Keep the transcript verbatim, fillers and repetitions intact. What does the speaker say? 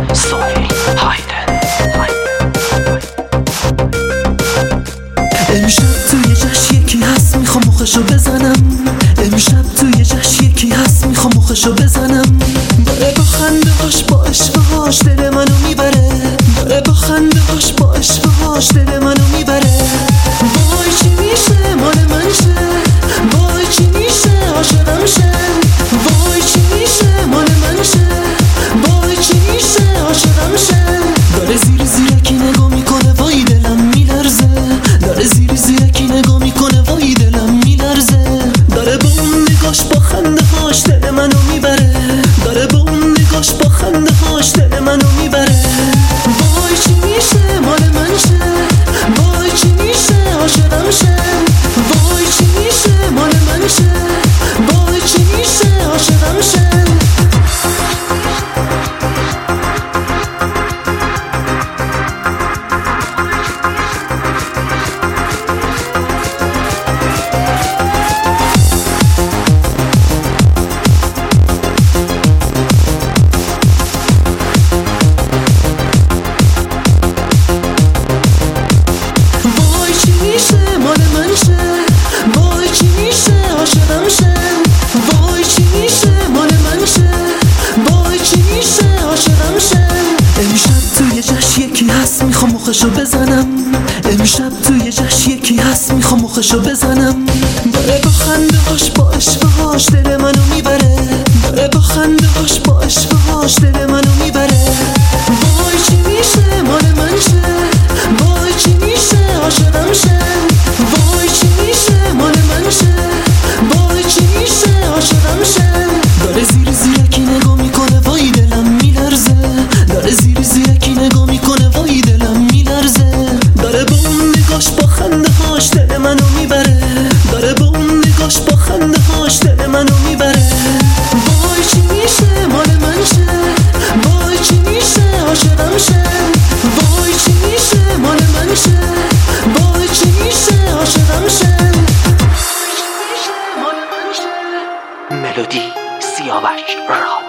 سهیل هایدن. امشب توی جشن یکی هست میخوام مخشو بزنم. امشب توی جشن یکی هست میخوام مخشو بزنم. داره با خنده هاش با عشقه هاش دل منو میبره. داره با خنده هاش با عشقه هاش دل منو میبره. وای چی میشه مال من شه. وای چی میشه عاشقم شه. وای چی میشه مال من شه. وای چی میشه عاشقم شه. داره زیر زیرکی نگاه میکنه وای دلم میلرزه. داره زیر زیرکی نگاه میکنه وای دلم میلرزه. داره با اون نگاش با خنده هاش دل منو میبره. داره با اون نگاش با خنده هاش دل منو میبره. وای چی میشه مال من شه. وای چی میشه عاشقم شه. وای چی میشه مال من شه. وای چی میشه عاشقم شه. میخوام مخشو بزنم. امشب توی جشن یکی هست میخوام مخشو بزنم. داره با خنده هاش با عشقه هاش دل منو میبره. داره با خنده هاش با عشقه هاش دل منو میبره. وای چی میشه مال من شه. وای چی میشه عاشقم شه. وای چی میشه مال من شه. وای چی میشه عاشقم شه. داره زیر زیرکی نگاه میکنه وای دلم میلرزه. داره زیر زیرکی نگاه میکنه وای دلم میلرزه. داره با اون نگاش با خنده هاش دل منو میبره. داره با اون نگاش با خنده هاش دل منو میبره. وای چی میشه مال من شه. وای چی میشه عاشقم شه. وای چی میشه مال من شه. وای چی میشه عاشقم شه. ملودی سیاوش راد.